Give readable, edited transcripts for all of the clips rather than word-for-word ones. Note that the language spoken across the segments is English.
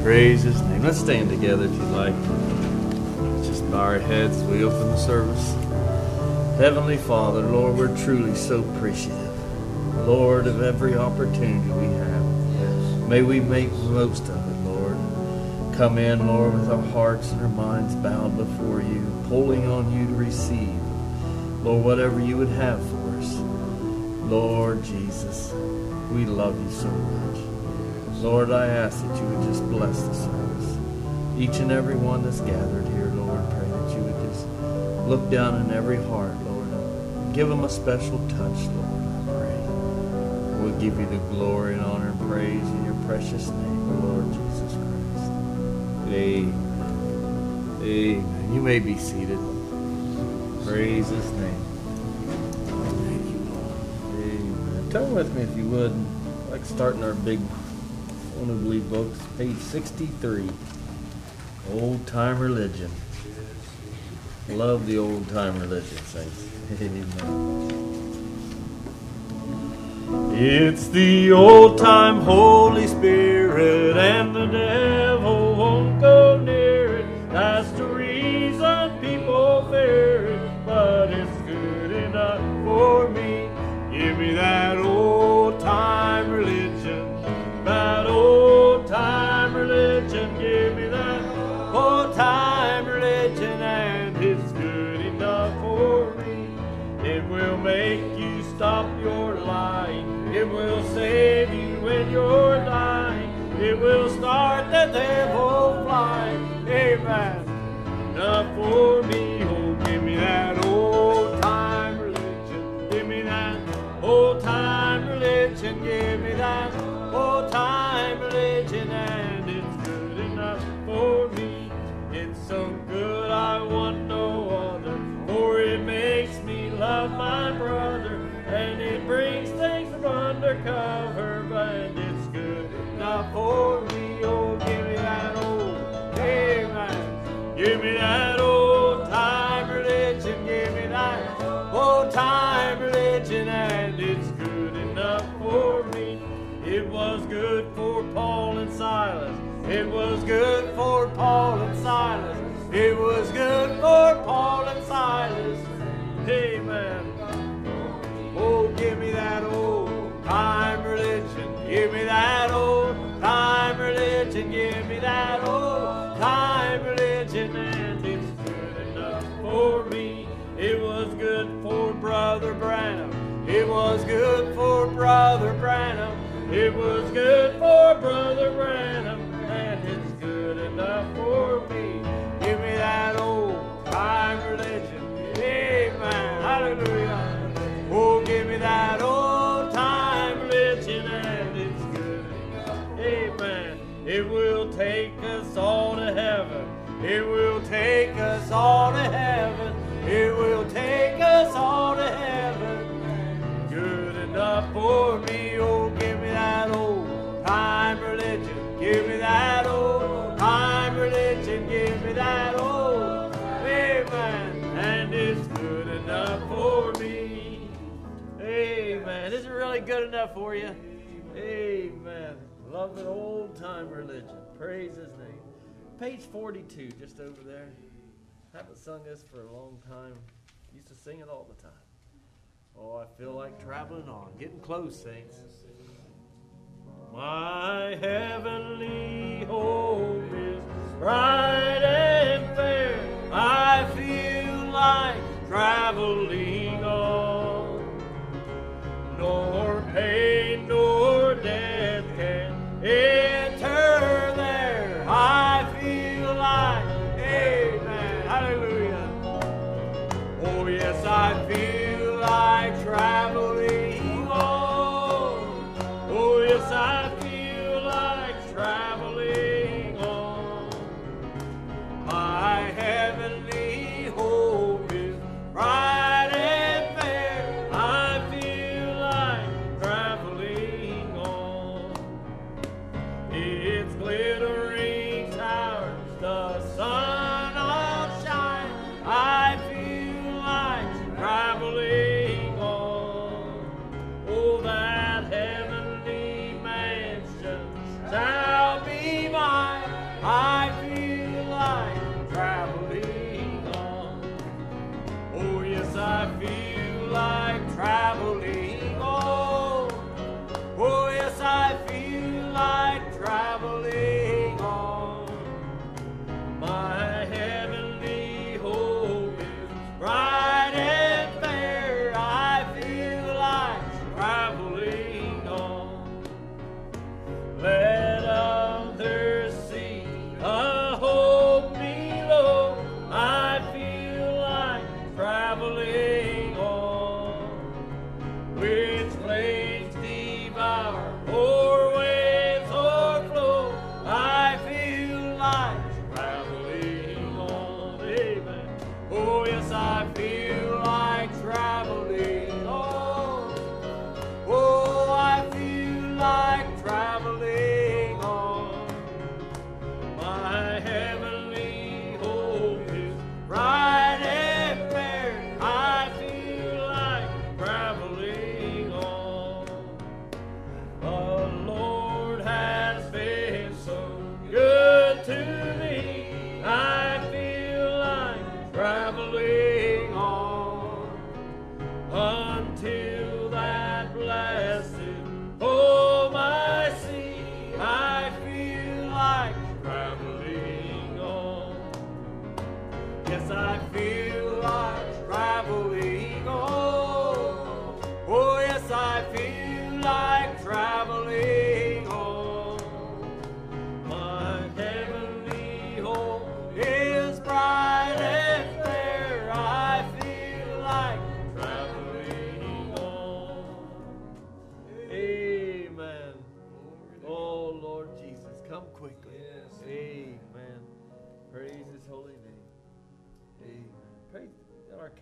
Praise His name. Let's stand together if you'd like. Let's just bow our heads as we open the service. Heavenly Father, Lord, we're truly so appreciative, Lord, of every opportunity we have. May we make the most of it, Lord. Come in, Lord, with our hearts and our minds bowed before you, pulling on you to receive, Lord, whatever you would have for us. Lord Jesus, we love you so much. Lord, I ask that you would just bless the service. Each and every one that's gathered here, Lord, pray that you would just look down in every heart, Lord, and give them a special touch, Lord, I pray. We'll give you the glory and honor and praise in your precious name, Lord Jesus Christ. Amen. Amen. You may be seated. Praise His name. Thank you, Lord. Amen. Turn with me if you would. I'd like starting our big one of the Believe books, page 63. Old Time Religion. Love the old time religion, saints. Amen. It's the old time Holy Spirit, and the devil won't go near it. That's the reason people fear it, but it's good enough for me. Give me that old time religion, that old time religion. Give me that old time religion, and it's good enough for me. It will make you stop your lying. It will save you when you're dying. It will start the devil flying. Amen. Enough for me. Oh, give me that old time religion. Give me that old time religion. Give me that old time religion, and it's good enough for me. It's so good I want no other, for it makes me love my brother, and it brings things from undercover, and it's good enough for me. Oh, give me that old, amen. Give me that old time religion. Give me that old time religion, and it's good enough for me. It was good for Paul and Silas. It was good for Paul and Silas. It was good for Paul and Silas. Amen. Oh, give me that old time religion. Give me that old time religion. Give me that old time religion, and it's good enough for me. It was good for Brother Branham. It was good for Brother Branham. It was good for Brother Branham, and it's good enough for me. Give me that old time religion. Amen. Hallelujah. Oh, give me that old time religion, and it's good enough. Amen. It will take us all to heaven. It will take us all to heaven. It will take us all to heaven. Good enough for me. Oh, give me that old time religion. Give me that old time religion. Give me that old, amen. And it's good enough for me. Amen. Is it really good enough for you? Amen. Love an old time religion. Praise His name. Page 42, just over there. Haven't sung this for a long time. Used to sing it all the time. Oh, I feel like traveling on. Getting close, saints. My heavenly home is bright and fair. I feel like traveling on. Nor pain nor death can enter there. I feel like, amen, hallelujah. Oh, yes, I feel like traveling on. Oh, yes, I feel like traveling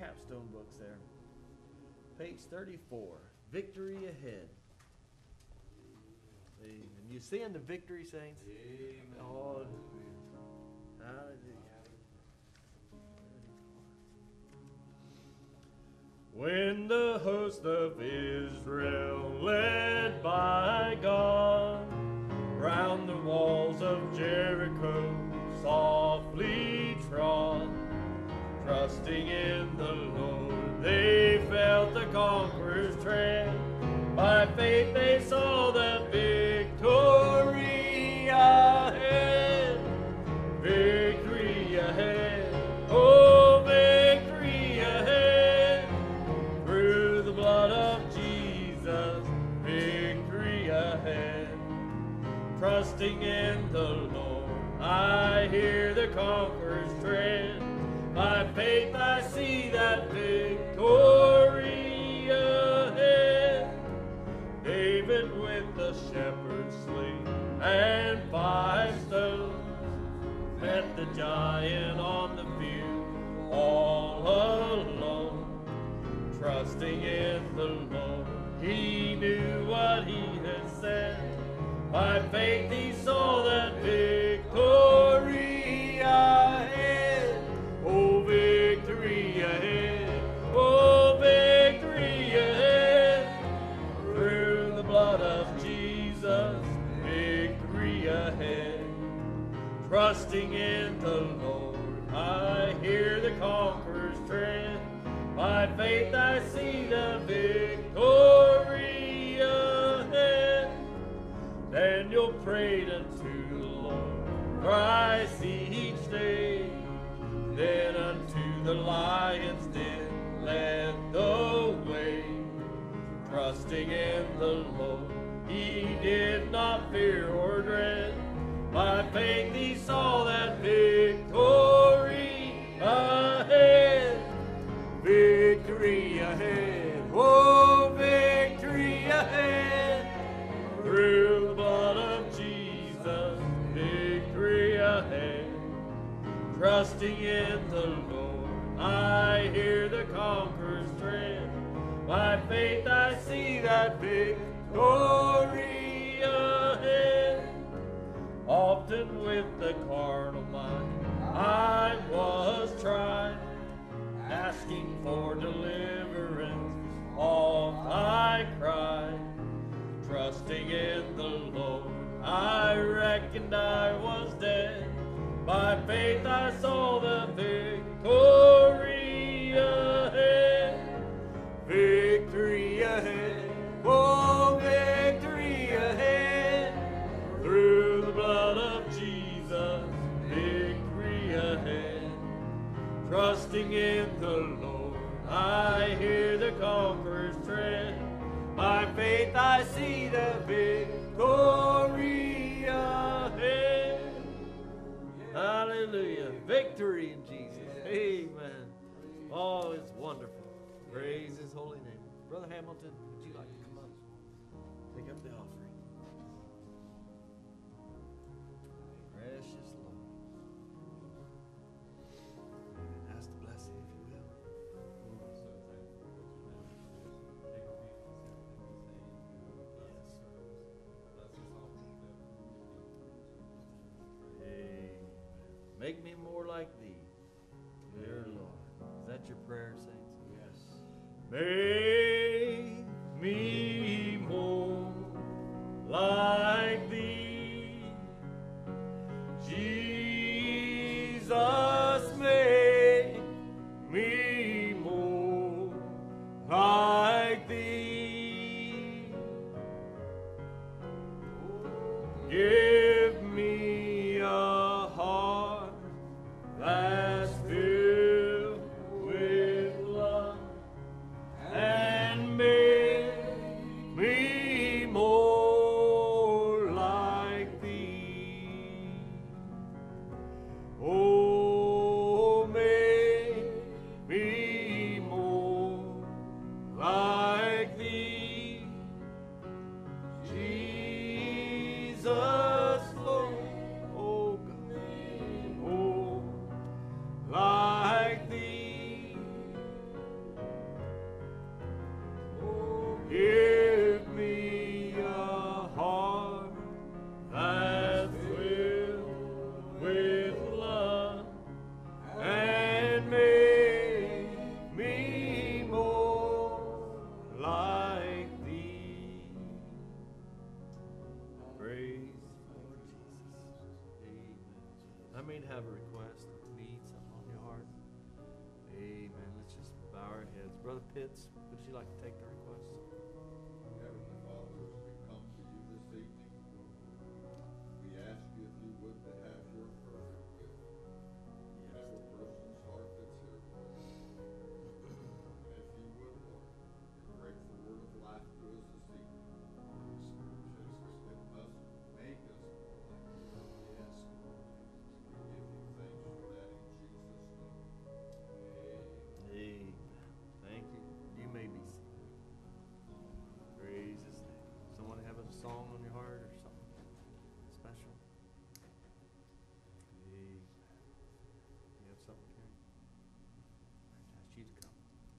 capstone books there. Page 34, Victory Ahead. Amen. You seeing the victory, saints? Amen. Oh, hallelujah. When the host of Israel, led by God, round the walls of Jericho softly trod, trusting in the Lord, they felt the conqueror's tread. By faith they saw the victory ahead. Victory ahead. Oh, victory ahead. Through the blood of Jesus, victory ahead. Trusting in the Lord, I hear the conqueror's tread. By faith I see that victory ahead. David with the shepherd's sling and 5 stones met the giant on the field all alone. Trusting in the Lord, he knew what he had said. By faith he saw that victory ahead. Oh, victory ahead. Oh, victory ahead. Through the blood of Jesus, victory ahead. Trusting in the Lord, I hear the conqueror's tread. By faith I see the victory ahead. Daniel prayed unto the Lord thrice each day. Then unto the lion's den led the way. Trusting in the Lord, he did not fear or dread. By faith he saw that victory ahead. Victory ahead. Oh, victory ahead. Through the blood of Jesus, victory ahead. Trusting in the Lord, I hear the conqueror's tread. By faith I see that victory ahead. Often with the carnal mind I was tried, asking for deliverance, oft I cried. Trusting in the Lord, I reckoned I was dead. By faith I saw the victory ahead. Victory ahead. Oh, victory ahead. Through the blood of Jesus, victory ahead. Trusting in the Lord, I hear the conqueror's tread. By faith I see the victory ahead. Hallelujah. Victory in Jesus. Amen. Oh, it's wonderful. Praise his holy name. Brother Hamilton, would you like to come up? Pick up the offering. Precious Lord. Ask the blessing if you will. Amen. Make me more like thee, dear Lord. Is that your prayer, saints? Yes. Make me more like thee, Jesus. Make me more like thee. Give me a heart that's filled with love, and make me more like thee. Oh, make me more like thee, Jesus, Lord. Oh, God. Oh, like thee. I mean, have a request, need something on your heart. Amen. Let's just bow our heads. Brother Pitts, would you like to take the request? Heavenly Father, as we come to you this evening, we ask you if you would to have your perfect will. Yes. Every person's heart that's here, Lord. And if you would, Lord, your grateful word of life to us this evening. It must make us more like you. Yes, Lord. We give you thanks for that in Jesus' name. Amen. Thank you. You may be seated. Praise his name. Someone have a song on your heart or something special? Amen. You have something, Karen? I ask you to come.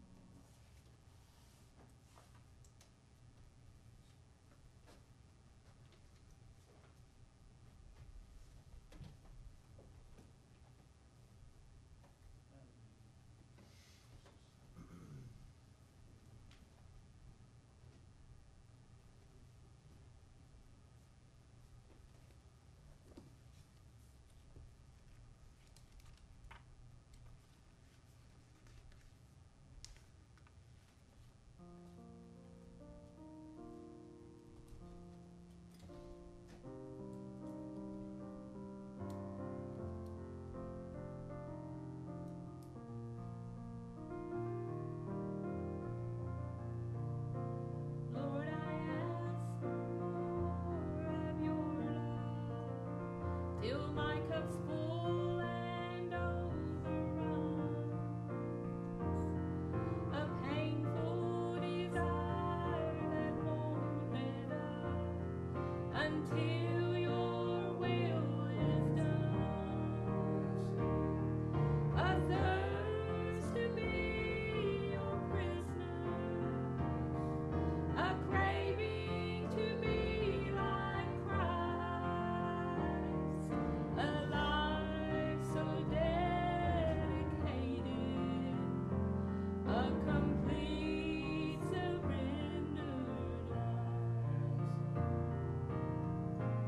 Lord, I ask for more of your love, till my cup's full and overrun. A painful desire that won't let up until your will is done. A thirst to be your prisoner, a craving to be like Christ, a life so dedicated, a complete surrendered life.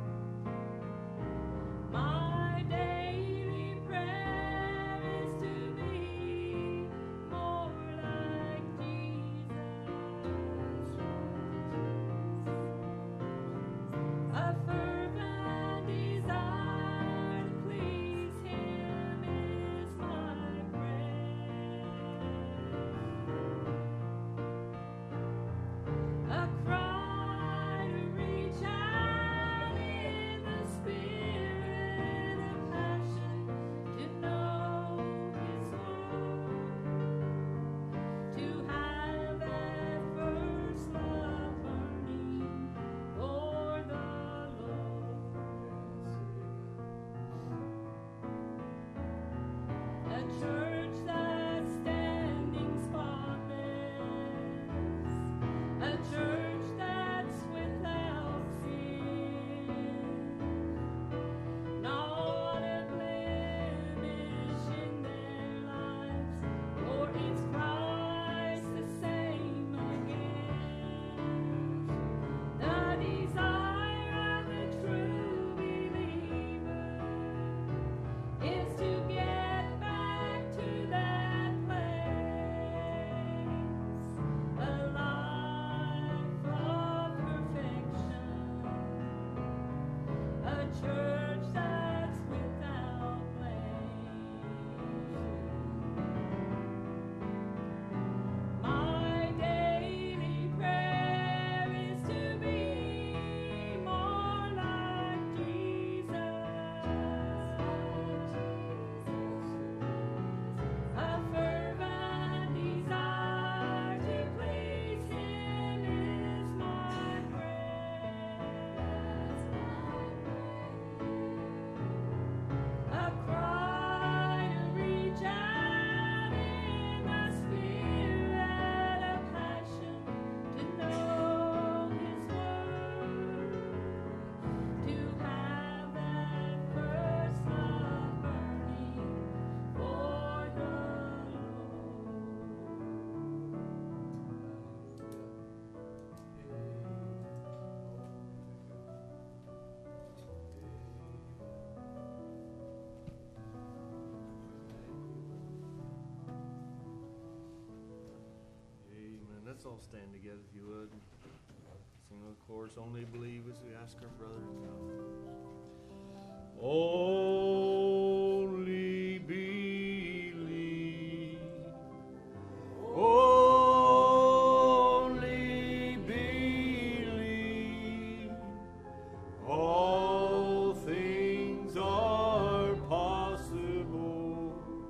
let's all stand together if you would. Sing the chorus, Only Believe, as we ask our brother to come. Only believe. Only believe. All things are possible.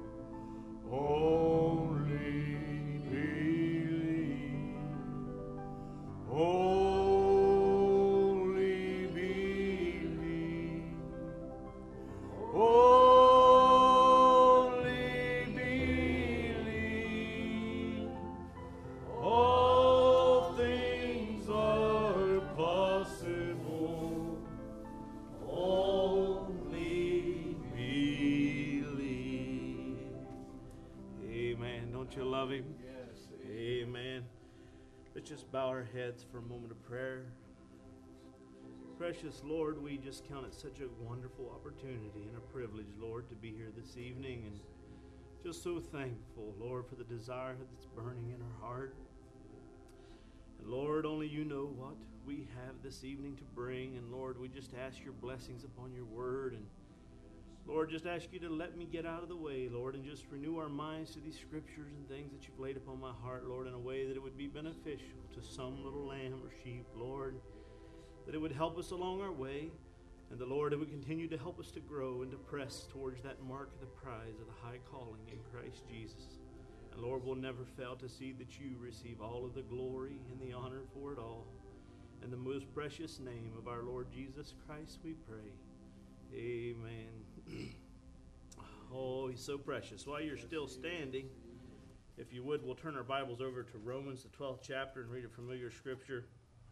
Only believe. Only believe. Only believe. All things are possible. Only believe. Amen. Don't you love Him? Yes. Amen. Let's just bow our heads for a moment of prayer. Precious Lord, we just count it such a wonderful opportunity and a privilege, Lord, to be here this evening, and just so thankful, Lord, for the desire that's burning in our heart. And Lord, only you know what we have this evening to bring, and Lord, we just ask your blessings upon your word, and Lord, just ask you to let me get out of the way, Lord, and just renew our minds to these scriptures and things that you've laid upon my heart, Lord, in a way that it would be beneficial to some little lamb or sheep, Lord, that it would help us along our way, and the Lord, it would continue to help us to grow and to press towards that mark of the prize of the high calling in Christ Jesus. And Lord, we'll never fail to see that you receive all of the glory and the honor for it all. In the most precious name of our Lord Jesus Christ we pray. Amen. Oh, he's so precious. While you're still standing, if you would, we'll turn our Bibles over to Romans, the 12th chapter, and read a familiar scripture.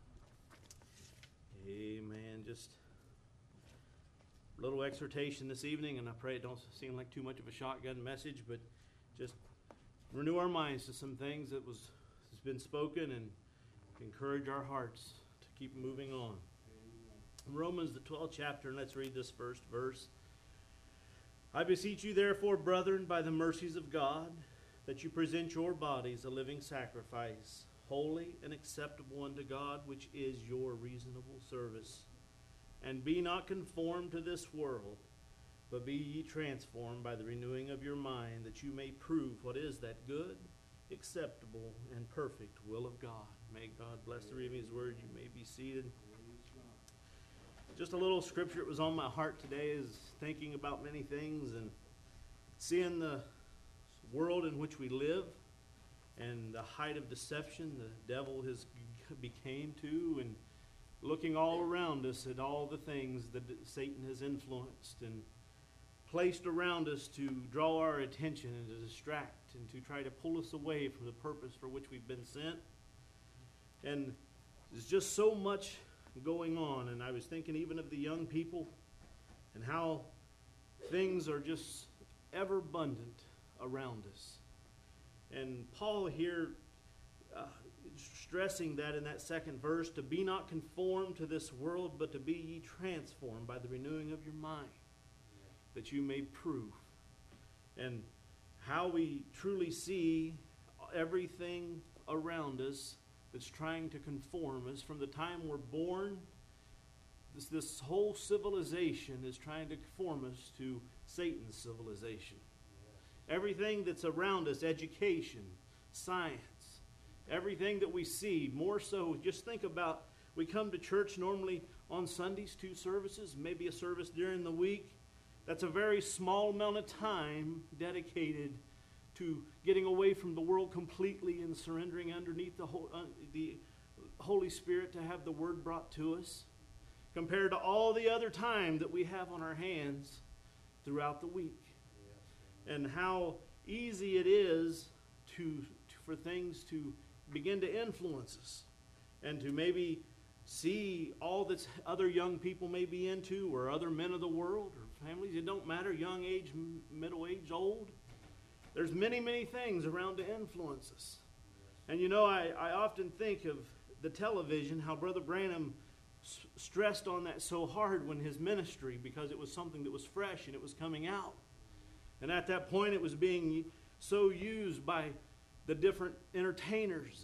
Amen. Just a little exhortation this evening, and I pray it don't seem like too much of a shotgun message, but just renew our minds to some things that has been spoken and encourage our hearts to keep moving on. Romans, the 12th chapter, and let's read this first verse. I beseech you, therefore, brethren, by the mercies of God, that you present your bodies a living sacrifice, holy and acceptable unto God, which is your reasonable service. And be not conformed to this world, but be ye transformed by the renewing of your mind, that you may prove what is that good, acceptable, and perfect will of God. May God bless the reading of His word. You may be seated. Just a little scripture that was on my heart today is thinking about many things and seeing the world in which we live and the height of deception the devil has became to, and looking all around us at all the things that Satan has influenced and placed around us to draw our attention and to distract and to try to pull us away from the purpose for which we've been sent. And there's just so much going on, and I was thinking even of the young people and how things are just ever abundant around us. And Paul here stressing that in that second verse, to be not conformed to this world, but to be ye transformed by the renewing of your mind, that you may prove. And how we truly see everything around us that's trying to conform us from the time we're born. This whole civilization is trying to conform us to Satan's civilization. Everything that's around us, education, science, everything that we see, more so, just think about, we come to church normally on Sundays, 2 services, maybe a service during the week. That's a very small amount of time dedicated to getting away from the world completely and surrendering underneath the Holy Spirit to have the Word brought to us, compared to all the other time that we have on our hands throughout the week. And how easy it is for things to begin to influence us and to maybe see all that other young people may be into, or other men of the world or families. It don't matter, young age, middle age, old. There's many, many things around to influence us. And you know, I often think of the television, how Brother Branham stressed on that so hard when his ministry, because it was something that was fresh and it was coming out. And at that point it was being so used by the different entertainers and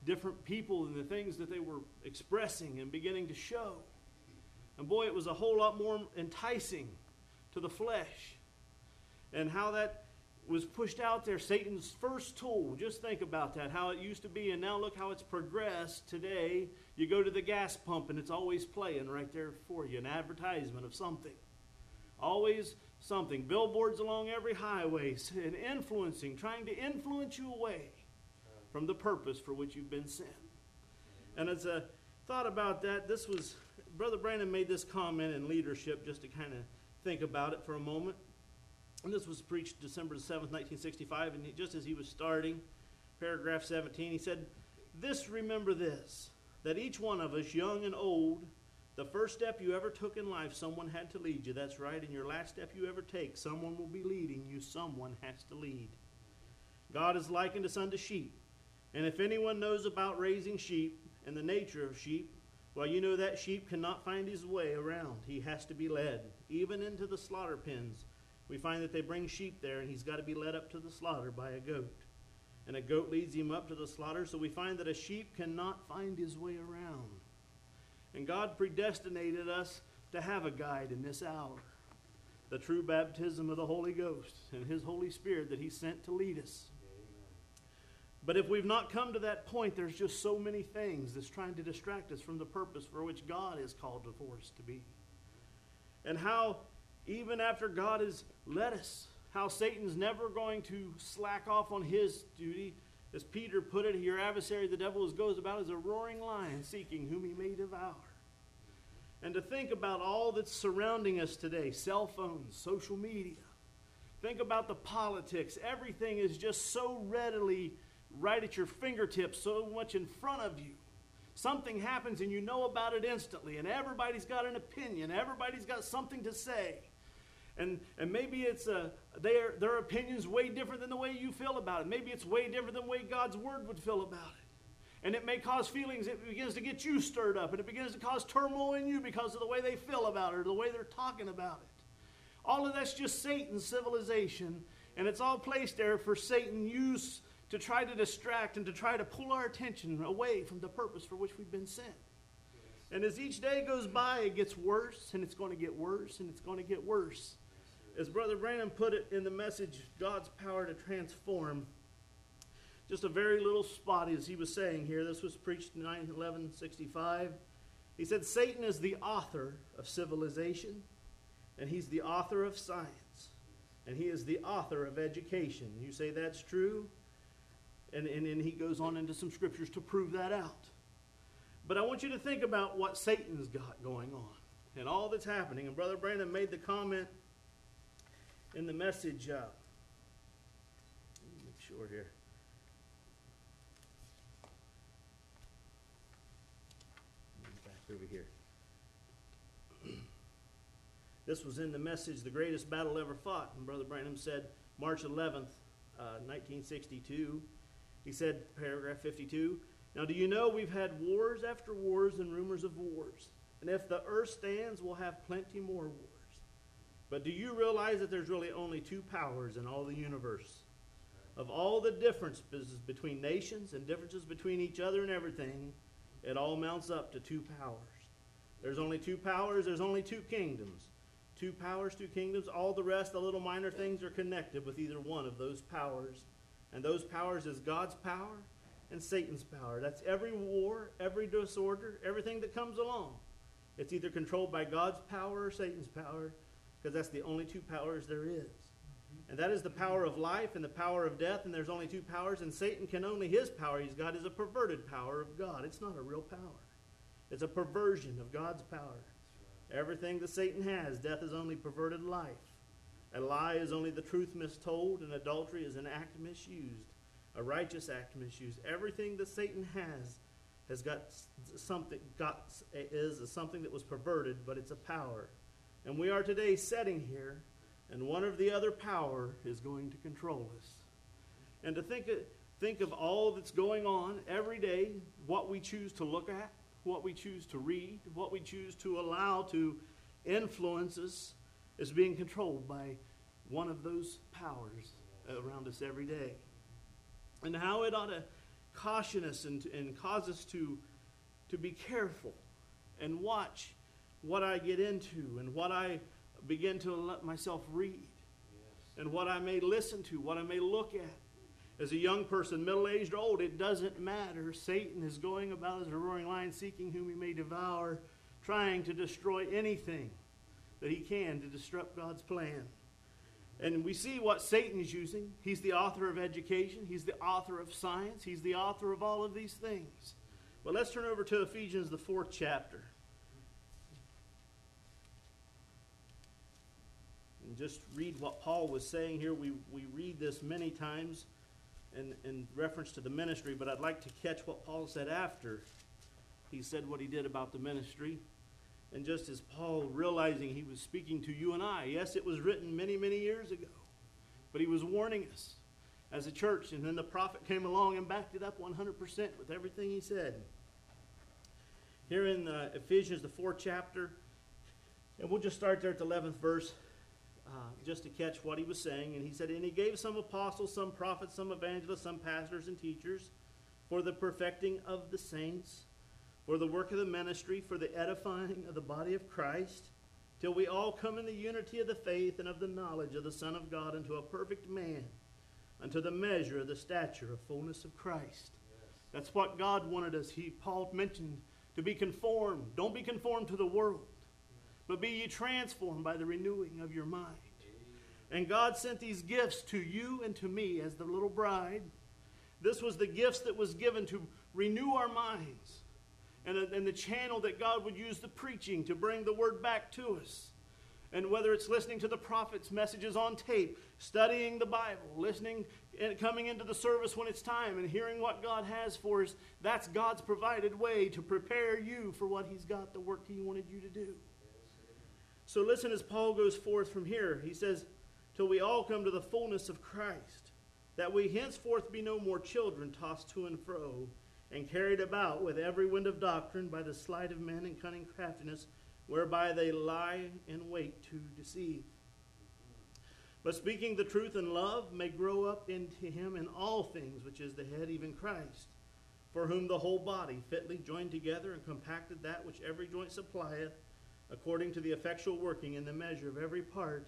different people and the things that they were expressing and beginning to show. And boy, it was a whole lot more enticing to the flesh. And how that was pushed out there, Satan's first tool. Just think about that, how it used to be, and now look how it's progressed today. You go to the gas pump and it's always playing right there for you, an advertisement of something. Always something. Billboards along every highway, and influencing, trying to influence you away from the purpose for which you've been sent. And as I thought about that, this was, Brother Brandon made this comment in leadership, just to kind of think about it for a moment. And this was preached December 7th, 1965, and just as he was starting, paragraph 17, he said, remember this, that each one of us, young and old, the first step you ever took in life, someone had to lead you. That's right. And your last step you ever take, someone will be leading you. Someone has to lead. God is likened us unto sheep. And if anyone knows about raising sheep and the nature of sheep, well, you know that sheep cannot find his way around. He has to be led, even into the slaughter pens. We find that they bring sheep there, and he's got to be led up to the slaughter by a goat. And a goat leads him up to the slaughter, so we find that a sheep cannot find his way around. And God predestinated us to have a guide in this hour. The true baptism of the Holy Ghost and his Holy Spirit that he sent to lead us. But if we've not come to that point, there's just so many things that's trying to distract us from the purpose for which God has called for us to be. And how, even after God has led us, how Satan's never going to slack off on his duty. As Peter put it, your adversary, the devil, goes about as a roaring lion, seeking whom he may devour. And to think about all that's surrounding us today, cell phones, social media. Think about the politics. Everything is just so readily right at your fingertips, so much in front of you. Something happens and you know about it instantly, and everybody's got an opinion. Everybody's got something to say. And maybe it's their opinion's way different than the way you feel about it. Maybe it's way different than the way God's Word would feel about it. And it may cause feelings, it begins to get you stirred up, and it begins to cause turmoil in you because of the way they feel about it or the way they're talking about it. All of that's just Satan's civilization, and it's all placed there for Satan use to try to distract and to try to pull our attention away from the purpose for which we've been sent. And as each day goes by, it gets worse, and it's going to get worse, and it's going to get worse. As Brother Branham put it in the message, God's power to transform, just a very little spot as he was saying here. This was preached in 9/11/65. He said, Satan is the author of civilization, and he's the author of science, and he is the author of education. You say that's true? And he goes on into some scriptures to prove that out. But I want you to think about what Satan's got going on and all that's happening. And Brother Brandon made the comment in the message. Let me make sure here. Back over here. This was in the message, The Greatest Battle Ever Fought. And Brother Branham said, March 11th, 1962. He said, paragraph 52, now do you know we've had wars after wars and rumors of wars? And if the earth stands, we'll have plenty more wars. But do you realize that there's really only two powers in all the universe? Of all the differences between nations and differences between each other and everything, it all mounts up to two powers. There's only two powers, there's only two kingdoms. Two powers, two kingdoms. All the rest, the little minor things, are connected with either one of those powers. And those powers is God's power and Satan's power. That's every war, every disorder, everything that comes along. It's either controlled by God's power or Satan's power, because that's the only two powers there is. And that is the power of life and the power of death, and there's only two powers, and Satan can only, his power he's got is a perverted power of God. It's not a real power. It's a perversion of God's power. Everything that Satan has, death is only perverted life. A lie is only the truth mistold, and adultery is an act misused, a righteous act misused. Everything that Satan has got something that was perverted, but it's a power. And we are today sitting here, and one or the other power is going to control us. And to think of all that's going on every day, what we choose to look at, what we choose to read, what we choose to allow to influence us, is being controlled by one of those powers around us every day. And how it ought to caution us and cause us to be careful and watch what I get into and what I begin to let myself read and what I may listen to, what I may look at. As a young person, middle-aged or old, it doesn't matter. Satan is going about as a roaring lion, seeking whom he may devour, trying to destroy anything that he can to disrupt God's plan. And we see what Satan is using. He's the author of education. He's the author of science. He's the author of all of these things. But let's turn over to Ephesians, the 4th chapter. And just read what Paul was saying here. We read this many times in reference to the ministry, but I'd like to catch what Paul said after he said what he did about the ministry. And just as Paul, realizing he was speaking to you and I, yes, it was written many, many years ago, but he was warning us as a church, and then the prophet came along and backed it up 100% with everything he said. Here in Ephesians, the 4th chapter, and we'll just start there at the 11th verse, just to catch what he was saying. And he said, and he gave some apostles, some prophets, some evangelists, some pastors and teachers for the perfecting of the saints, for the work of the ministry, for the edifying of the body of Christ, till we all come in the unity of the faith and of the knowledge of the Son of God, unto a perfect man, unto the measure of the stature of fullness of Christ. Yes. That's what God wanted us. Paul mentioned to be conformed. Don't be conformed to the world, but be ye transformed by the renewing of your mind. And God sent these gifts to you and to me as the little bride. This was the gifts that was given to renew our minds. And the channel that God would use the preaching to bring the word back to us. And whether it's listening to the prophet's messages on tape, studying the Bible, listening and coming into the service when it's time and hearing what God has for us, that's God's provided way to prepare you for what he's got, the work he wanted you to do. So listen as Paul goes forth from here. He says, till we all come to the fullness of Christ, that we henceforth be no more children tossed to and fro, and carried about with every wind of doctrine by the sleight of men and cunning craftiness, whereby they lie in wait to deceive. But speaking the truth in love may grow up into him in all things, which is the head, even Christ, for whom the whole body, fitly joined together and compacted that which every joint supplieth, according to the effectual working in the measure of every part,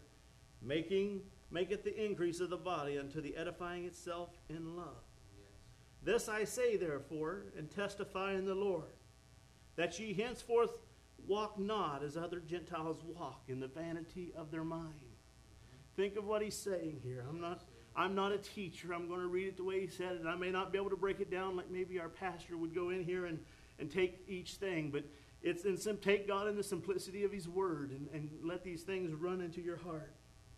maketh the increase of the body unto the edifying itself in love. This I say, therefore, and testify in the Lord, that ye henceforth walk not as other Gentiles walk, in the vanity of their mind. Think of what he's saying here. I'm not a teacher. I'm going to read it the way he said it, and I may not be able to break it down like maybe our pastor would go in here and take each thing, but it's take God in the simplicity of his word and let these things run into your heart.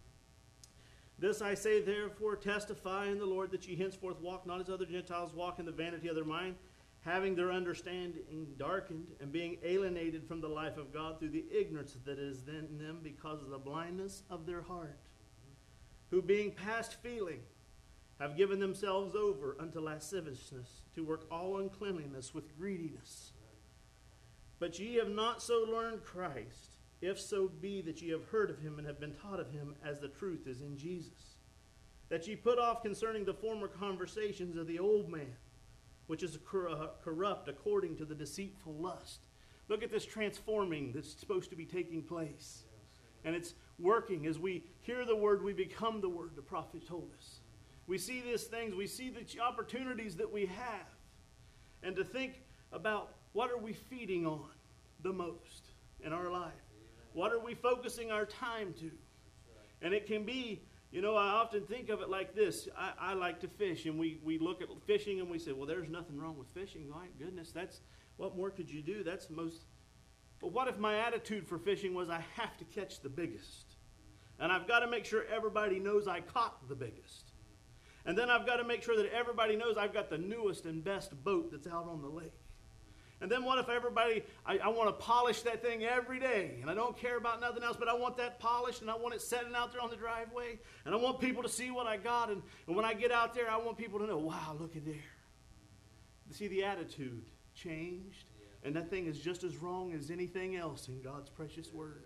This I say, therefore, testify in the Lord, that ye henceforth walk not as other Gentiles walk, in the vanity of their mind, having their understanding darkened, and being alienated from the life of God through the ignorance that is in them because of the blindness of their heart, who being past feeling have given themselves over unto lasciviousness, to work all uncleanliness with greediness. But ye have not so learned Christ, if so be that ye have heard of him and have been taught of him, as the truth is in Jesus. That ye put off concerning the former conversations of the old man, which is corrupt according to the deceitful lust. Look at this transforming that's supposed to be taking place. And it's working. As we hear the word, we become the word, the prophet told us. We see these things, we see the opportunities that we have. And to think about, what are we feeding on the most in our life? What are we focusing our time to? And it can be, I often think of it like this. I like to fish, and we look at fishing and we say, well, there's nothing wrong with fishing. My goodness, what more could you do? But what if my attitude for fishing was, I have to catch the biggest? And I've got to make sure everybody knows I caught the biggest. And then I've got to make sure that everybody knows I've got the newest and best boat that's out on the lake. And then what if everybody, I want to polish that thing every day, and I don't care about nothing else, but I want that polished, and I want it sitting out there on the driveway, and I want people to see what I got, and when I get out there, I want people to know, wow, look at there. See, the attitude changed, and that thing is just as wrong as anything else in God's precious word.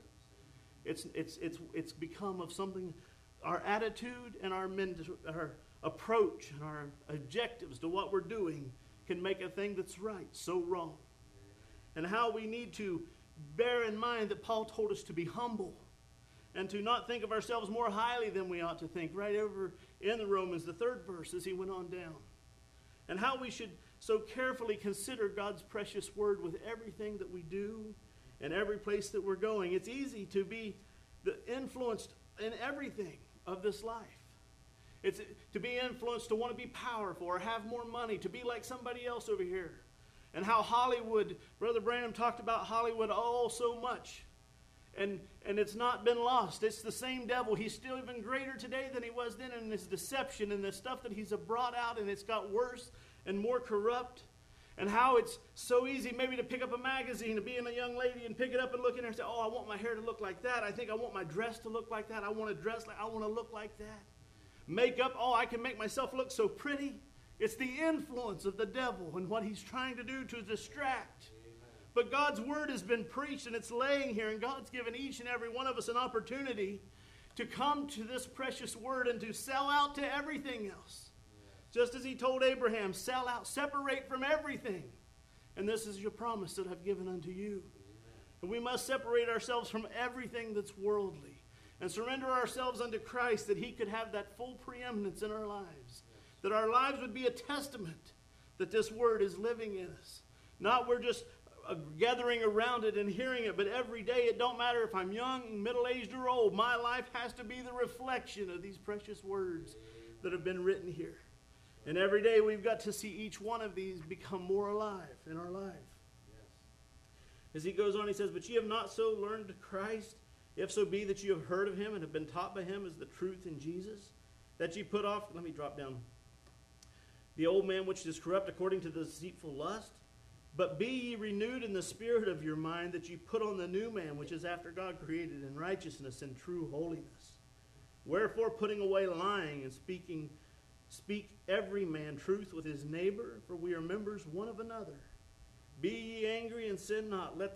It's become of something, our attitude and our approach and our objectives to what we're doing can make a thing that's right so wrong. And how we need to bear in mind that Paul told us to be humble and to not think of ourselves more highly than we ought to think, right over in the Romans, the 3rd verse, as he went on down. And how we should so carefully consider God's precious word with everything that we do and every place that we're going. It's easy to be influenced in everything of this life. It's to be influenced to want to be powerful or have more money, to be like somebody else over here. And how Hollywood, Brother Branham talked about Hollywood so much. And it's not been lost. It's the same devil. He's still even greater today than he was then in his deception and the stuff that he's brought out, and it's got worse and more corrupt. And how it's so easy maybe to pick up a magazine and being a young lady and pick it up and look in there and say, oh, I want my hair to look like that. I think I want my dress to look like that. I want to look like that. Makeup, I can make myself look so pretty. It's the influence of the devil and what he's trying to do to distract. But God's word has been preached and it's laying here, and God's given each and every one of us an opportunity to come to this precious word and to sell out to everything else. Just as he told Abraham, sell out, separate from everything. And this is your promise that I've given unto you. And we must separate ourselves from everything that's worldly and surrender ourselves unto Christ, that he could have that full preeminence in our lives. That our lives would be a testament that this word is living in us. Not we're just gathering around it and hearing it, but every day, it don't matter if I'm young, middle-aged, or old, my life has to be the reflection of these precious words that have been written here. And every day we've got to see each one of these become more alive in our life. As he goes on, he says, but ye have not so learned Christ, if so be that you have heard of him and have been taught by him as the truth in Jesus, that ye put off, let me drop down, the old man which is corrupt according to the deceitful lust, but be ye renewed in the spirit of your mind, that ye put on the new man, which is after God created in righteousness and true holiness. Wherefore, putting away lying and speak every man truth with his neighbor, for we are members one of another. Be ye angry and sin not. Let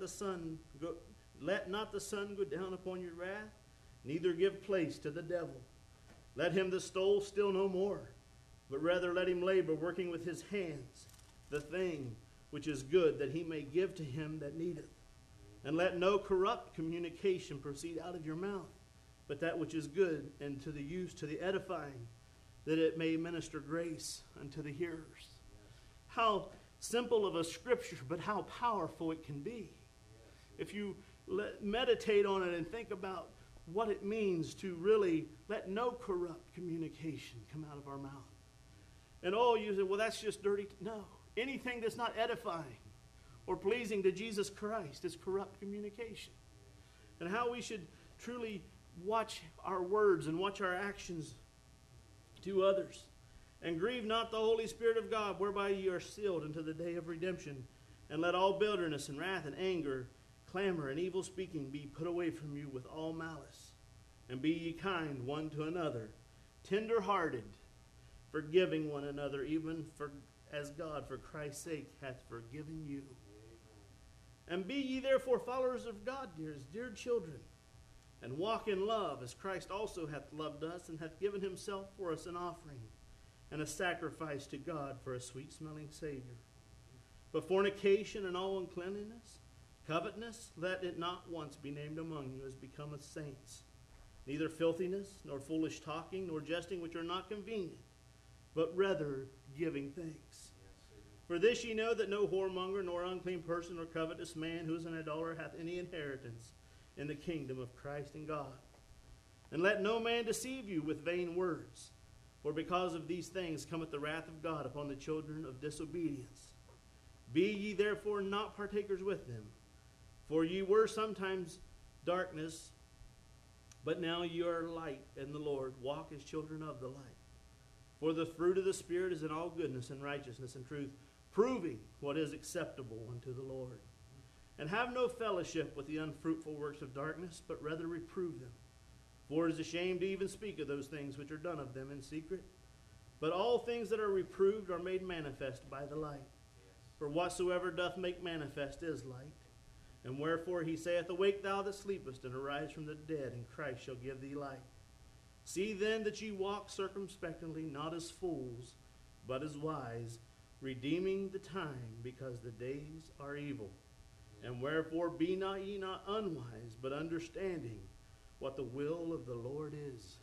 not the sun go down upon your wrath, neither give place to the devil. Let him that stole steal no more, but rather let him labor, working with his hands the thing which is good, that he may give to him that needeth. And let no corrupt communication proceed out of your mouth, but that which is good, and to the use, to the edifying, that it may minister grace unto the hearers. How simple of a scripture, but how powerful it can be. If you meditate on it and think about what it means to really let no corrupt communication come out of our mouth. And you say, well, that's just dirty. No. Anything that's not edifying or pleasing to Jesus Christ is corrupt communication. And how we should truly watch our words and watch our actions to others. And grieve not the Holy Spirit of God, whereby ye are sealed unto the day of redemption. And let all bitterness and wrath and anger, clamor and evil speaking be put away from you with all malice. And be ye kind one to another, tender-hearted, forgiving one another, even as God for Christ's sake hath forgiven you. And be ye therefore followers of God, dear children, and walk in love, as Christ also hath loved us, and hath given himself for us an offering and a sacrifice to God for a sweet-smelling Savior. But fornication and all uncleanness, covetousness, let it not once be named among you as becometh saints. Neither filthiness, nor foolish talking, nor jesting, which are not convenient, but rather giving thanks. For this ye know, that no whoremonger, nor unclean person, nor covetous man, who is an idolater, hath any inheritance in the kingdom of Christ and God. And let no man deceive you with vain words, for because of these things cometh the wrath of God upon the children of disobedience. Be ye therefore not partakers with them, for ye were sometimes darkness, but now ye are light in the Lord. Walk as children of the light. For the fruit of the Spirit is in all goodness and righteousness and truth, proving what is acceptable unto the Lord. And have no fellowship with the unfruitful works of darkness, but rather reprove them. For it is a shame to even speak of those things which are done of them in secret. But all things that are reproved are made manifest by the light. For whatsoever doth make manifest is light. And wherefore he saith, Awake thou that sleepest, and arise from the dead, and Christ shall give thee light. See then that ye walk circumspectly, not as fools, but as wise, redeeming the time, because the days are evil. And wherefore be not ye not unwise, but understanding what the will of the Lord is.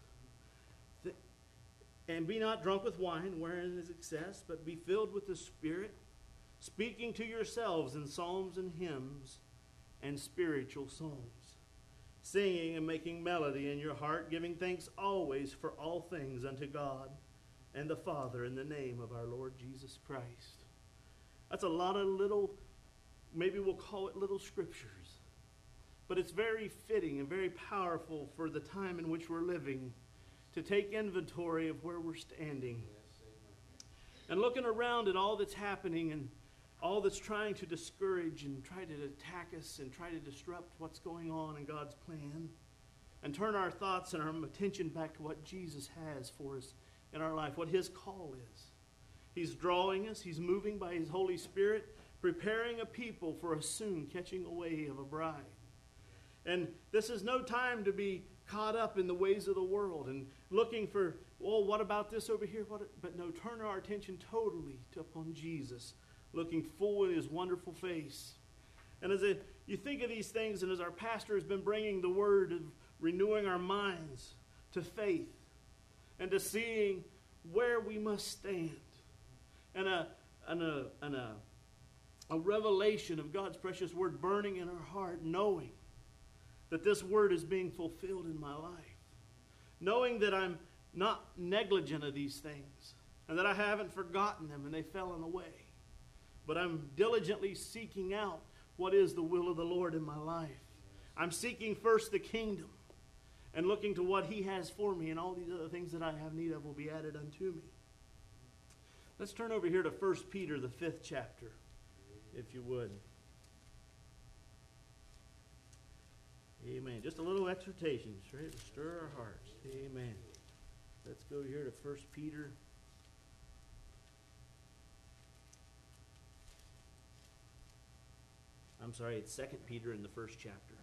And be not drunk with wine, wherein is excess, but be filled with the Spirit, speaking to yourselves in psalms and hymns and spiritual songs, singing and making melody in your heart, giving thanks always for all things unto God and the Father in the name of our Lord Jesus Christ. That's a lot of little, maybe we'll call it little scriptures, but it's very fitting and very powerful for the time in which we're living, to take inventory of where we're standing. And looking around at all that's happening and all that's trying to discourage and try to attack us and try to disrupt what's going on in God's plan, and turn our thoughts and our attention back to what Jesus has for us in our life, what His call is. He's drawing us. He's moving by His Holy Spirit, preparing a people for a soon catching away of a bride. And this is no time to be caught up in the ways of the world and looking for, well, what about this over here? But no, turn our attention totally upon Jesus, looking full in His wonderful face. And as you think of these things, and as our pastor has been bringing the word of renewing our minds to faith and to seeing where we must stand, and a revelation of God's precious word burning in our heart, knowing that this word is being fulfilled in my life, knowing that I'm not negligent of these things and that I haven't forgotten them and they fell in the way, but I'm diligently seeking out what is the will of the Lord in my life. I'm seeking first the kingdom and looking to what He has for me, and all these other things that I have need of will be added unto me. Let's turn over here to 1 Peter, the 5th chapter, if you would. Amen. Just a little exhortation, right? To stir our hearts. Amen. Let's go here to 1 Peter. I'm sorry, it's 2 Peter in the 1st chapter.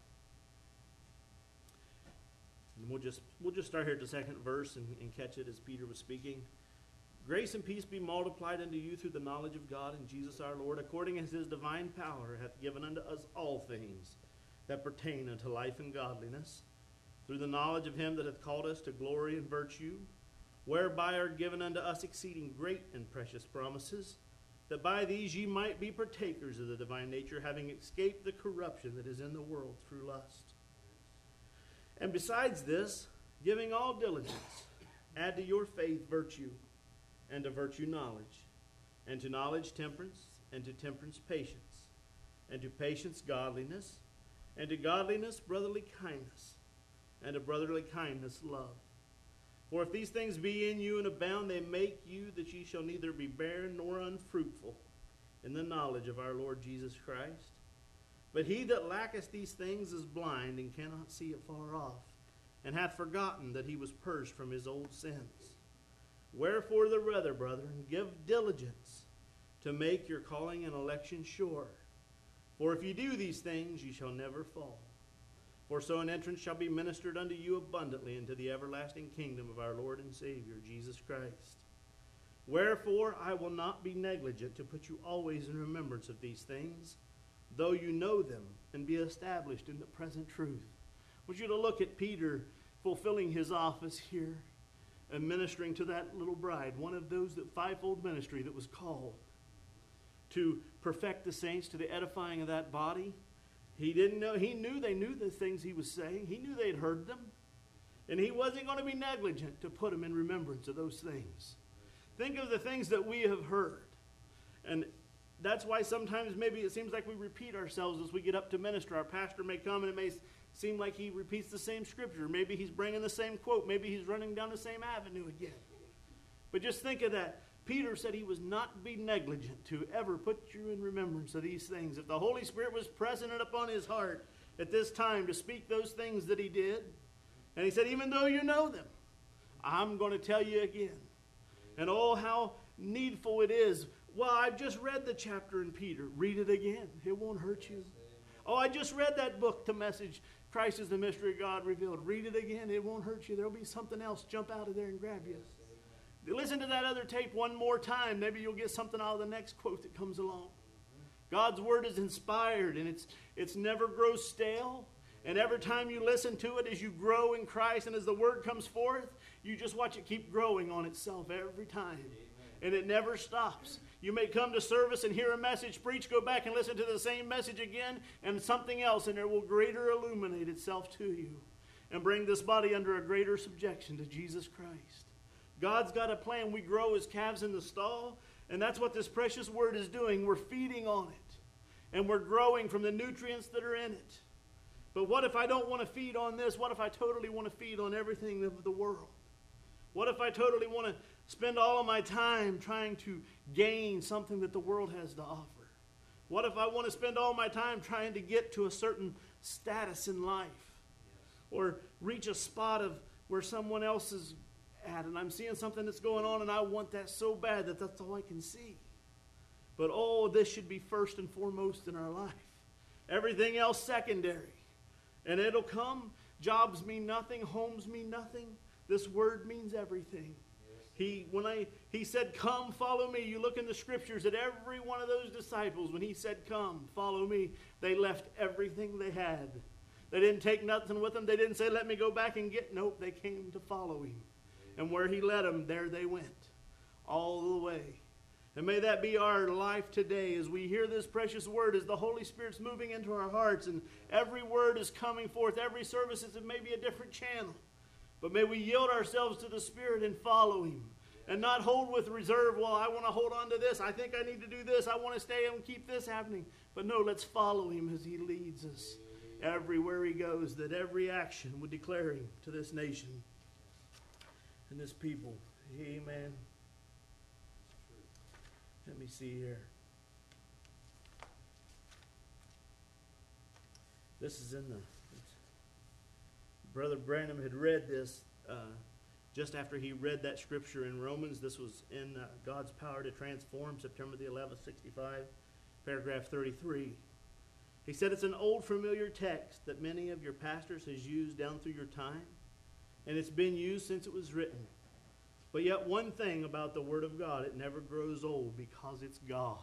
And we'll just start here at the second verse and catch it as Peter was speaking. Grace and peace be multiplied unto you through the knowledge of God and Jesus our Lord, according as His divine power hath given unto us all things that pertain unto life and godliness, through the knowledge of Him that hath called us to glory and virtue, whereby are given unto us exceeding great and precious promises, that by these ye might be partakers of the divine nature, having escaped the corruption that is in the world through lust. And besides this, giving all diligence, add to your faith virtue, and to virtue knowledge, and to knowledge temperance, and to temperance patience, and to patience godliness, and to godliness brotherly kindness, and to brotherly kindness love. For if these things be in you and abound, they make you that ye shall neither be barren nor unfruitful in the knowledge of our Lord Jesus Christ. But he that lacketh these things is blind, and cannot see afar off, and hath forgotten that he was purged from his old sins. Wherefore the rather, brethren, give diligence to make your calling and election sure. For if ye do these things, ye shall never fall. For so an entrance shall be ministered unto you abundantly into the everlasting kingdom of our Lord and Savior, Jesus Christ. Wherefore I will not be negligent to put you always in remembrance of these things, though you know them, and be established in the present truth. I want you to look at Peter fulfilling his office here and ministering to that little bride, one of those that fivefold ministry that was called to perfect the saints, to the edifying of that body. He knew they knew the things he was saying. He knew they'd heard them. And he wasn't going to be negligent to put them in remembrance of those things. Think of the things that we have heard. And that's why sometimes maybe it seems like we repeat ourselves as we get up to minister. Our pastor may come and it may seem like he repeats the same scripture. Maybe he's bringing the same quote. Maybe he's running down the same avenue again. But just think of that. Peter said he was not to be negligent to ever put you in remembrance of these things. If the Holy Spirit was pressing it upon his heart at this time to speak those things that he did, and he said, even though you know them, I'm going to tell you again. And oh, how needful it is. Well, I've just read the chapter in Peter. Read it again. It won't hurt you. Oh, I just read that book, The Message, Christ is the Mystery of God Revealed. Read it again. It won't hurt you. There'll be something else jump out of there and grab you. Listen to that other tape one more time. Maybe you'll get something out of the next quote that comes along. God's word is inspired, and it's never grows stale. And every time you listen to it, as you grow in Christ and as the word comes forth, you just watch it keep growing on itself every time. And it never stops. You may come to service and hear a message preached, go back and listen to the same message again, and something else, and it will greater illuminate itself to you and bring this body under a greater subjection to Jesus Christ. God's got a plan. We grow as calves in the stall, and that's what this precious word is doing. We're feeding on it, and we're growing from the nutrients that are in it. But what if I don't want to feed on this? What if I totally want to feed on everything of the world? What if I totally want to spend all of my time trying to gain something that the world has to offer? What if I want to spend all my time trying to get to a certain status in life? Or reach a spot of where someone else is at, and I'm seeing something that's going on, and I want that so bad that that's all I can see. But this should be first and foremost in our life. Everything else secondary. And it'll come. Jobs mean nothing. Homes mean nothing. This word means everything. He said, come, follow me. You look in the scriptures at every one of those disciples. When he said, come, follow me, they left everything they had. They didn't take nothing with them. They didn't say, let me go back and get. Nope, they came to follow him. And where he led them, there they went. All the way. And may that be our life today as we hear this precious word, as the Holy Spirit's moving into our hearts, and every word is coming forth. Every service is maybe a different channel. But may we yield ourselves to the Spirit and follow him. And not hold with reserve, well, I want to hold on to this. I think I need to do this. I want to stay and keep this happening. But no, let's follow him as he leads us everywhere he goes, that every action would declare him to this nation and this people. Amen. Let me see here. This is in the... Brother Branham had read this just after he read that scripture in Romans. This was in God's Power to Transform, September the 11th, 65, paragraph 33. He said it's an old familiar text that many of your pastors has used down through your time, and it's been used since it was written. But yet one thing about the Word of God, it never grows old because it's God.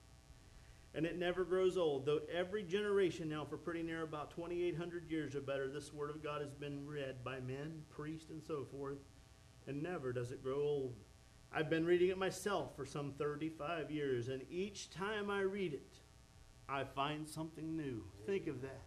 And it never grows old. Though every generation now for pretty near about 2,800 years or better, this Word of God has been read by men, priests, and so forth, and never does it grow old. I've been reading it myself for some 35 years, and each time I read it, I find something new. Think of that.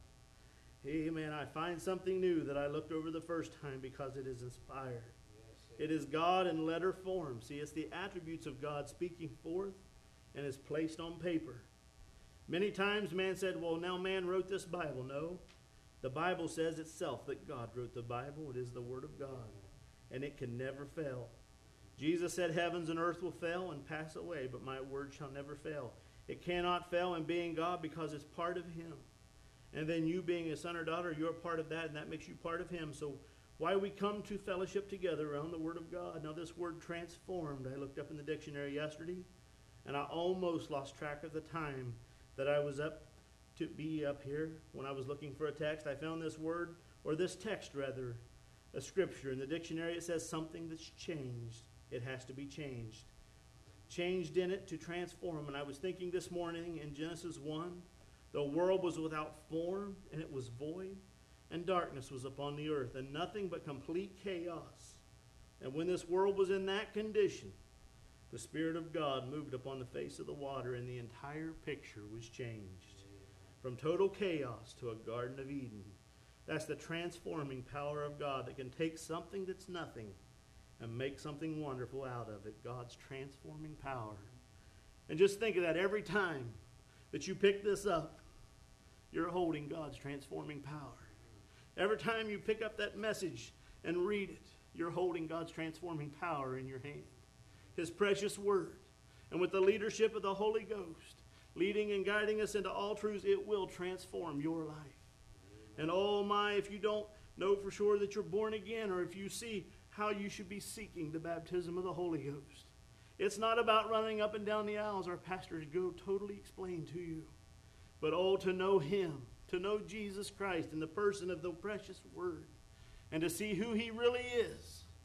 Amen. I find something new that I looked over the first time because it is inspired. It is God in letter form. See, it's the attributes of God speaking forth and is placed on paper. Many times man said, well, now man wrote this Bible. No, the Bible says itself that God wrote the Bible. It is the Word of God, and it can never fail. Jesus said, heavens and earth will fail and pass away, but my word shall never fail. It cannot fail in being God because it's part of him. And then you being a son or daughter, you're part of that, and that makes you part of him. So why we come to fellowship together around the Word of God. Now this word transformed, I looked up in the dictionary yesterday, and I almost lost track of the time that I was up to be up here. When I was looking for a text, I found this word, or this text rather, a scripture. In the dictionary it says something that's changed. It has to be changed. Changed in it to transform. And I was thinking this morning in Genesis 1, the world was without form, and it was void, and darkness was upon the earth, and nothing but complete chaos. And when this world was in that condition, the Spirit of God moved upon the face of the water, and the entire picture was changed. From total chaos to a Garden of Eden. That's the transforming power of God that can take something that's nothing and make something wonderful out of it. God's transforming power. And just think of that every time that you pick this up, you're holding God's transforming power. Every time you pick up that message and read it, you're holding God's transforming power in your hand. His precious word. And with the leadership of the Holy Ghost, leading and guiding us into all truths, it will transform your life. And oh my, if you don't know for sure that you're born again, or if you see how you should be seeking the baptism of the Holy Ghost. It's not about running up and down the aisles. Our pastors go totally explain to you. But to know him, to know Jesus Christ in the person of the precious word, and to see who he really is,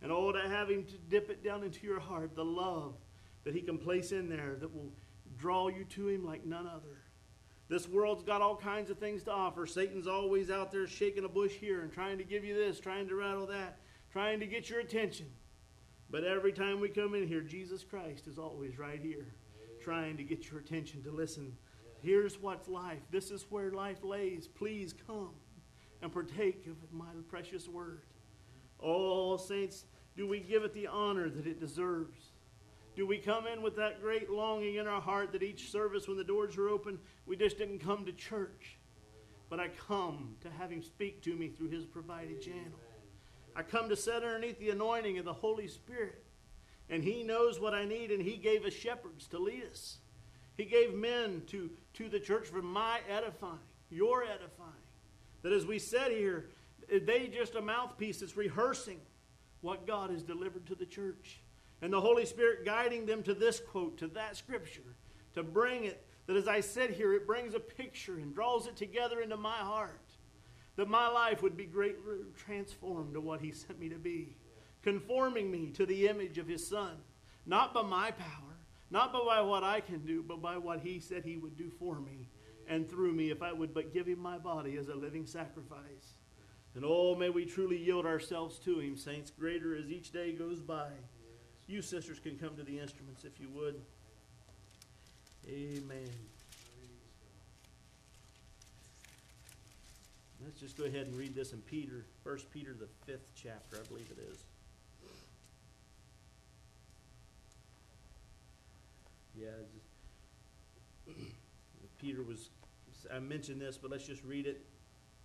And oh, to have Him to dip it down into your heart, the love that He can place in there that will draw you to Him like none other. This world's got all kinds of things to offer. Satan's always out there shaking a bush here and trying to give you this, trying to rattle that, trying to get your attention. But every time we come in here, Jesus Christ is always right here, trying to get your attention to listen. Here's what's life. This is where life lays. Please come and partake of my precious word. Oh, saints, do we give it the honor that it deserves? Do we come in with that great longing in our heart that each service, when the doors are open, we just didn't come to church, but I come to have Him speak to me through His provided channel. I come to sit underneath the anointing of the Holy Spirit, and He knows what I need, and He gave us shepherds to lead us. He gave men to the church for my edifying, your edifying. That as we said here, they just a mouthpiece that's rehearsing what God has delivered to the church. And the Holy Spirit guiding them to this quote, to that scripture, to bring it, that as I said here, it brings a picture and draws it together into my heart. That my life would be greatly transformed to what He sent me to be. Conforming me to the image of His Son. Not by my power, not by what I can do, but by what He said He would do for me and through me if I would but give Him my body as a living sacrifice. And oh, may we truly yield ourselves to Him, saints, greater as each day goes by. You sisters can come to the instruments if you would. Amen. Let's just go ahead and read this in Peter, 1 Peter, the 5th chapter, I believe it is. Yeah, Peter was, I mentioned this, but let's just read it.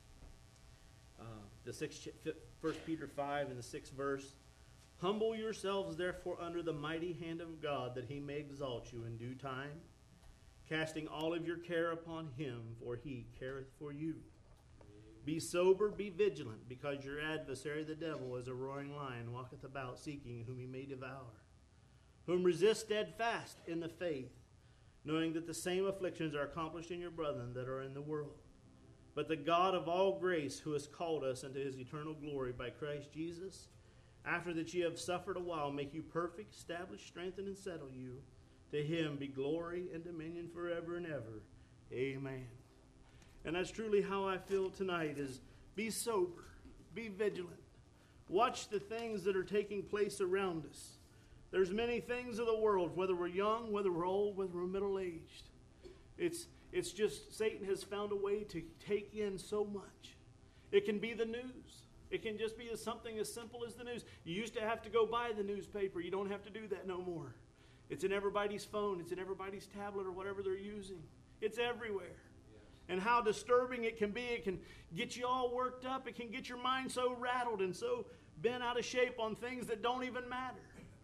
The 1 Peter 5 and the 6th verse. Humble yourselves therefore under the mighty hand of God, that He may exalt you in due time, casting all of your care upon Him, for He careth for you. Be sober, be vigilant, because your adversary the devil, as a roaring lion, walketh about, seeking whom he may devour. Whom resist steadfast in the faith, knowing that the same afflictions are accomplished in your brethren that are in the world. But the God of all grace, who has called us unto His eternal glory by Christ Jesus, after that ye have suffered a while, make you perfect, establish, strengthen, and settle you. To Him be glory and dominion forever and ever. Amen. And that's truly how I feel tonight, is be sober, be vigilant. Watch the things that are taking place around us. There's many things of the world, whether we're young, whether we're old, whether we're middle-aged. It's just Satan has found a way to take in so much. It can be the news. It can just be something as simple as the news. You used to have to go buy the newspaper. You don't have to do that no more. It's in everybody's phone. It's in everybody's tablet or whatever they're using. It's everywhere. And how disturbing it can be. It can get you all worked up. It can get your mind so rattled and so bent out of shape on things that don't even matter.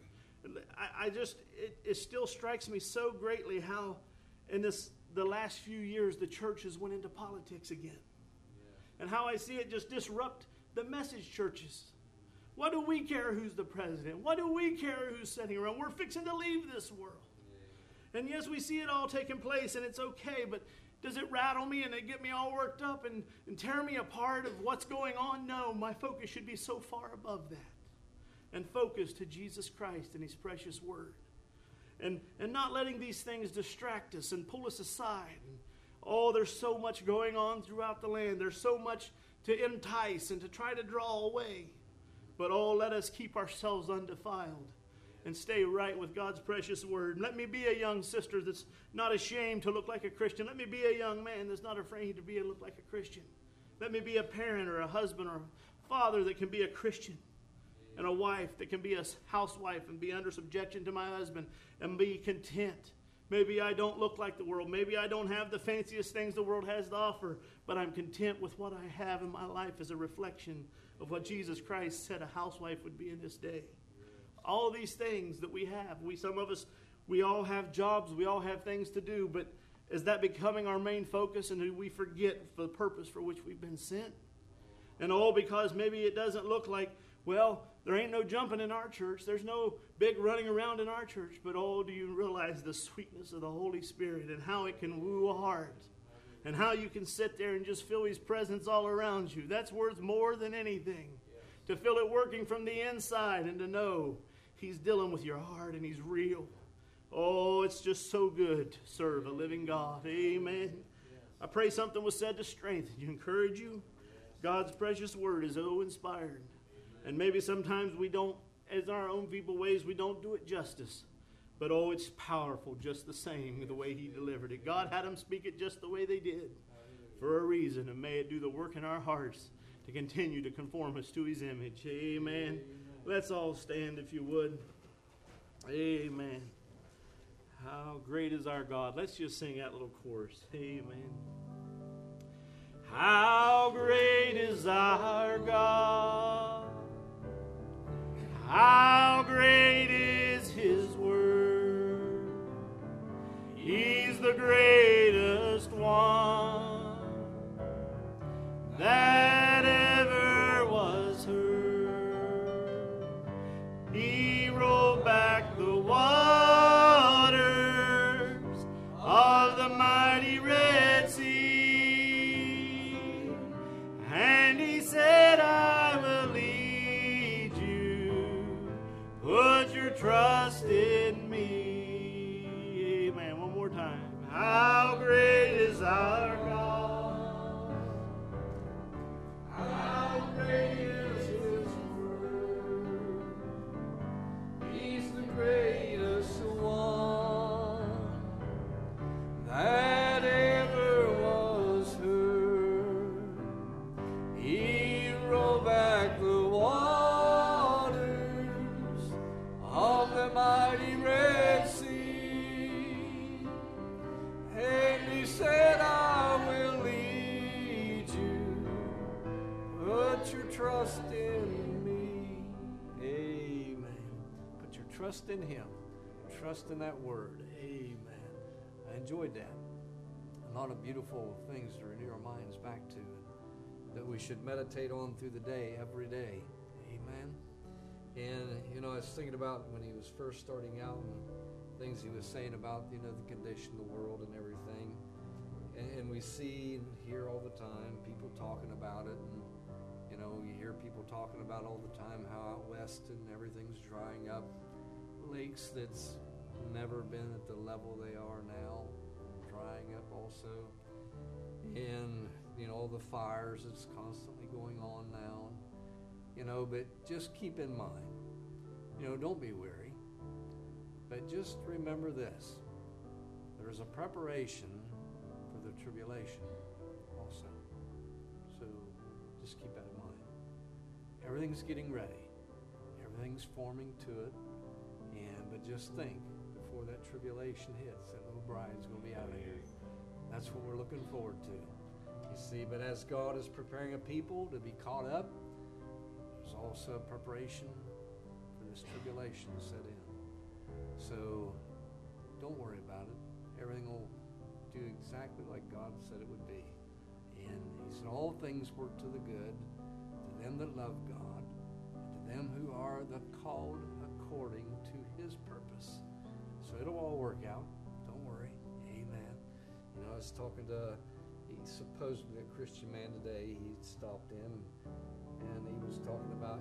It still strikes me so greatly how in the last few years the church has went into politics again. And how I see it just disrupt the message churches. What do we care who's the president? What do we care who's sitting around? We're fixing to leave this world. And yes, we see it all taking place, and it's okay, but does it rattle me and it get me all worked up and tear me apart of what's going on? No, my focus should be so far above that. And focus to Jesus Christ and His precious word. And not letting these things distract us and pull us aside. And, there's so much going on throughout the land. There's so much to entice and to try to draw away. But let us keep ourselves undefiled and stay right with God's precious word. Let me be a young sister that's not ashamed to look like a Christian. Let me be a young man that's not afraid to look like a Christian. Let me be a parent or a husband or a father that can be a Christian. And a wife that can be a housewife and be under subjection to my husband and be content. Maybe I don't look like the world. Maybe I don't have the fanciest things the world has to offer, but I'm content with what I have in my life as a reflection of what Jesus Christ said a housewife would be in this day. All these things that we have, some of us, we all have jobs, we all have things to do, but is that becoming our main focus, and do we forget the purpose for which we've been sent? And because maybe it doesn't look like, there ain't no jumping in our church. There's no big running around in our church. But do you realize the sweetness of the Holy Spirit and how it can woo a heart? And how you can sit there and just feel His presence all around you. That's worth more than anything. to feel it working from the inside, and to know He's dealing with your heart and He's real. Oh, it's just so good to serve a living God. Amen. I pray something was said to strengthen you, encourage you. God's precious word is so inspired. And maybe sometimes we don't, as our own feeble ways, we don't do it justice. But oh, it's powerful just the same, the way He delivered it. God had them speak it just the way they did for a reason. And may it do the work in our hearts to continue to conform us to His image. Amen. Let's all stand if you would. Amen. How great is our God. Let's just sing that little chorus. Amen. How great is our God. How great is His word. He's the greatest one that ever was heard. He rolled back the waters of the mighty Red Sea, and He said, I will lead you. Put your trust in me. Amen. One more time. How great is our God. How great is His word. He's the greatest one that ever was heard. He rolled back the waters of the mighty Red Sea, and He said, I will lead you. Put your trust in me. Amen. Put your trust in Him. Trust in that word. Amen. I enjoyed that. A lot of beautiful things to renew our minds back to, that we should meditate on through the day, every day. Amen. And, I was thinking about when he was first starting out and things he was saying about, the condition of the world and everything. And we see and hear all the time people talking about it. And, you hear people talking about all the time how out west and everything's drying up. Lakes that's never been at the level they are now, drying up also. And, all the fires that's constantly going on now. But just keep in mind, don't be weary. But just remember this. There is a preparation for the tribulation also. So just keep that in mind. Everything's getting ready. Everything's forming to it. But just think, before that tribulation hits, that little bride's going to be out of here. That's what we're looking forward to. You see, but as God is preparing a people to be caught up, there's also a preparation for this tribulation to set in. So don't worry about it. Everything will do exactly like God said it would be. And He said, all things work to the good to them that love God, and to them who are the called according to His purpose. So it'll all work out. Don't worry. Amen. I was talking to he's supposedly a Christian man today. He stopped in and he was talking about,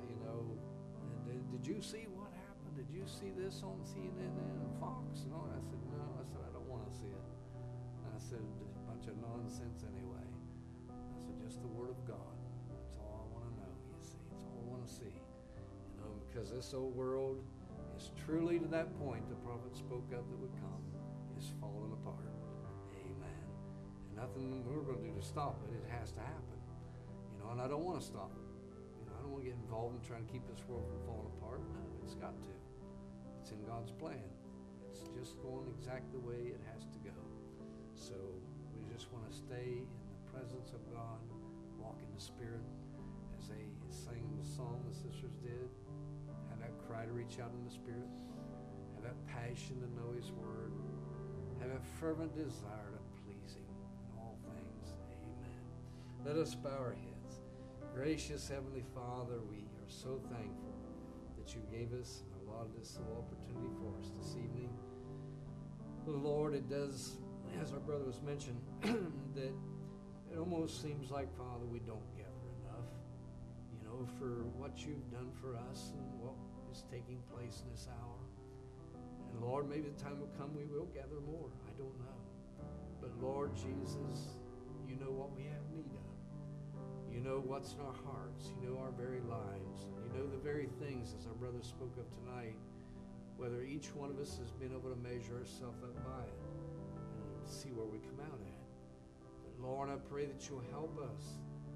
did you see what happened? Did you see this on CNN and Fox? And all? I said, no. I said, I don't want to see it. I said, a bunch of nonsense anyway. I said, just the Word of God. That's all I want to know, you see. It's all I want to see. Because this old world is truly to that point the prophet spoke of that would come, is falling apart. Amen. And nothing we're going to do to stop it. It has to happen. And I don't want to stop it. I don't want to get involved in trying to keep this world from falling apart. No, it's got to. It's in God's plan. It's just going exactly the way it has to go. So we just want to stay in the presence of God, walk in the Spirit, as they sang the song the sisters did. Have that cry to reach out in the Spirit. Have that passion to know His Word. Have that fervent desire to please Him in all things. Amen. Let us bow our heads. Gracious Heavenly Father, we are so thankful that You gave us and allotted this little opportunity for us this evening. Lord, it does, as our brother was mentioned, that it almost seems like, Father, we don't gather enough. know, for what you've done for us and what is taking place in this hour. And Lord, maybe the time will come we will gather more. I don't know. But Lord Jesus, you know what we have need of. You know what's in our hearts. You know our very lives. You know the very things, as our brother spoke of tonight, whether each one of us has been able to measure ourselves up by it and see where we come out at. But Lord, I pray that you'll help us.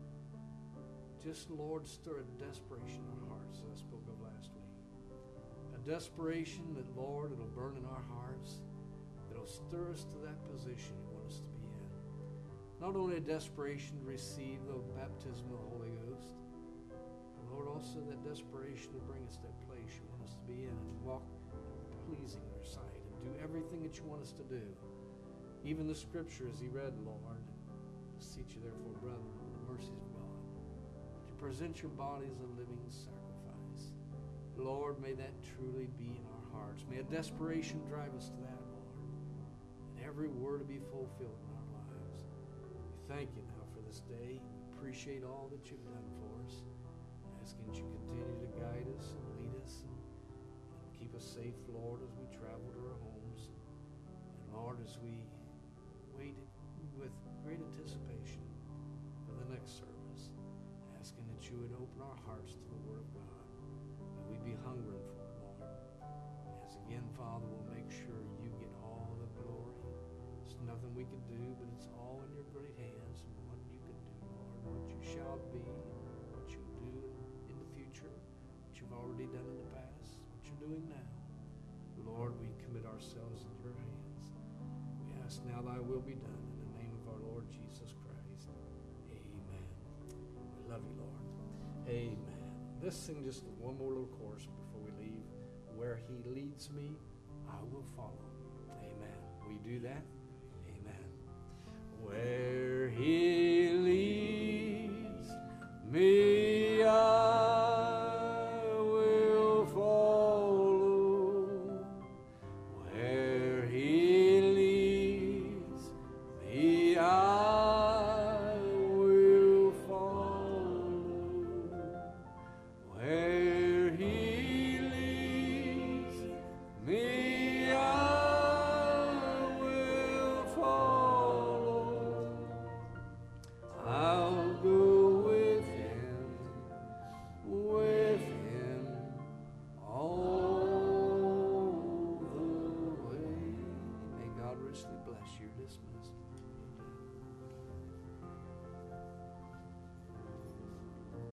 Just, Lord, stir a desperation in our hearts, as I spoke of last week. A desperation that, Lord, it'll burn in our hearts, that'll stir us to that position you want us to be in. Not only a desperation to receive the baptism of the Holy Ghost, but Lord, also that desperation to bring us to that place you want us to be in and walk pleasing in your sight and do everything that you want us to do. Even the scriptures he read, Lord, beseech you therefore, brethren, in the mercies of God, to present your body as a living sacrifice. Lord, may that truly be in our hearts. May a desperation drive us to that, Lord, and every word to be fulfilled in our lives. We thank you now for this day. We appreciate all that you've done for us. Asking that you continue to guide us and lead us and keep us safe, Lord, as we travel to our homes. And Lord, as we wait with great anticipation for the next service, asking that you would open our hearts to the Word of God. That we'd be hungering for it, Lord. As again, Father, we'll make sure you get all the glory. It's nothing we can do, but it's all in your great hands and what you can do, Lord, what you shall be, what you'll do in the future, what you've already done in the past, what you're doing now. Lord, we commit ourselves in your hands. We ask now thy will be done in the name of our Lord Jesus Christ. Amen. We love you, Lord. Amen. Let's sing just one more little chorus before we leave. Where he leads me, I will follow. Amen. Will you do that? Amen. Where he leads me, I will follow. Where he leads me, I will follow. Where he leads me, I will follow. I'll go with him all the way. May God richly bless you. Dismissed.